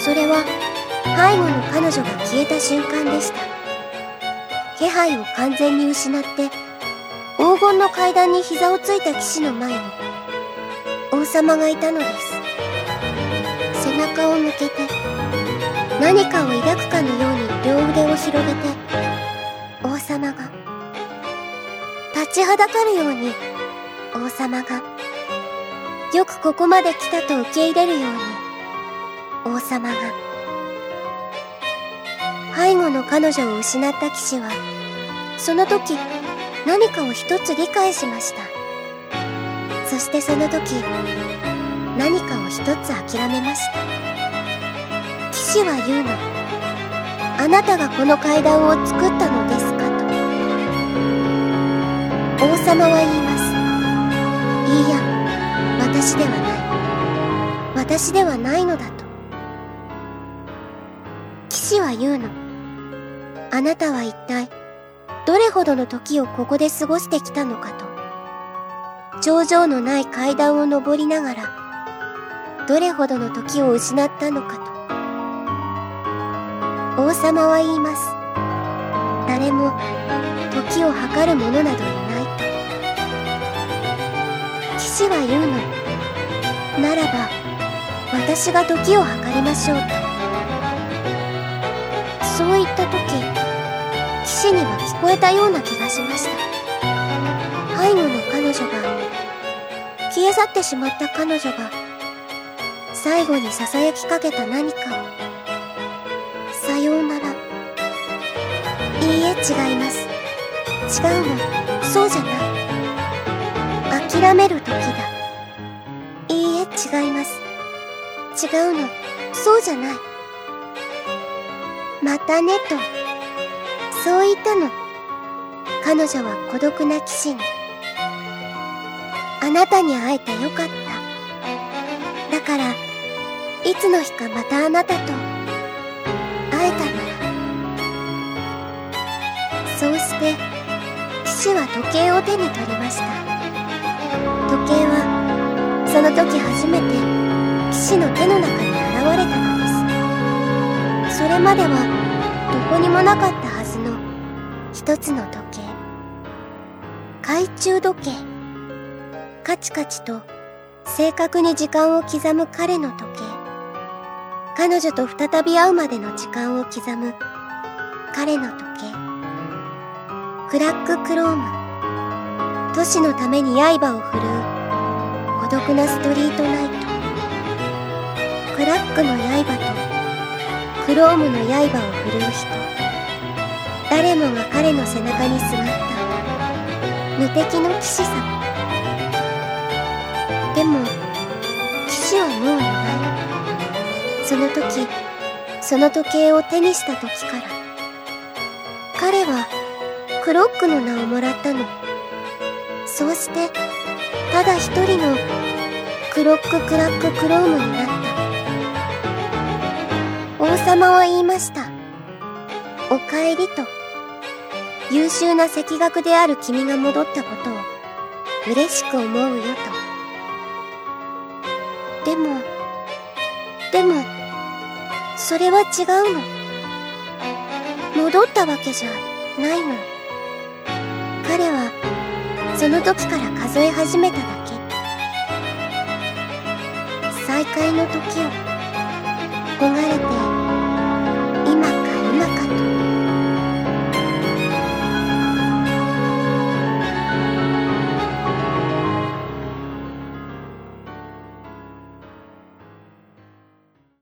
それは背後の彼女が消えた瞬間でした。気配を完全に失って黄金の階段に膝をついた騎士の前に王様がいたのです。背中を向けて何かを抱くかのように両腕を広げて、王様が立ちはだかるように、王様がよくここまで来たと受け入れるように、王様が。背後の彼女を失った騎士はその時何かを一つ理解しました。そしてその時何かを一つ諦めました。騎士は言うの。あなたがこの階段を作ったのですかと。王様は言います。いいや、私ではない。私ではないのだと。騎士は言うの。あなたは一体どれほどの時をここで過ごしてきたのかと。頂上のない階段を登りながらどれほどの時を失ったのかと。王様は言います。誰も時を計る者などいないと。騎士は言うの。ならば私が時を計りましょうと。そう言った時、騎士には聞こえたような気がしました。背後の彼女が、消え去ってしまった彼女が最後に囁きかけた何かを。さようなら。いいえ、違います。違うの。そうじゃない。諦める時だ。いいえ、違います。違うの。そうじゃない。またねと。そう言ったの。彼女は孤独な騎士に。あなたに会えてよかった。だからいつの日かまたあなたと会えたなら。そうして騎士は時計を手に取りました。時計はその時初めて騎士の手の中に現れたのです。それまではどこにもなかったはずの一つの時計、懐中時計。カチカチと正確に時間を刻む彼の時計。彼女と再び会うまでの時間を刻む彼の時計。クラッククローム。都市のために刃を振るう孤独なストリートナイト。クラックの刃とクロームの刃を振るう人。誰もが彼の背中にすがった無敵の騎士様。でも騎士はもういない。その時、その時計を手にした時から彼はクロックの名をもらったの。そうしてただ一人のクロッククラッククロームになった。王様は言いました。おかえりと。優秀な赤学である君が戻ったことを嬉しく思うよと。でもそれは違うの。戻ったわけじゃないの。彼はその時から数え始めただけ。再会の時を焦がれて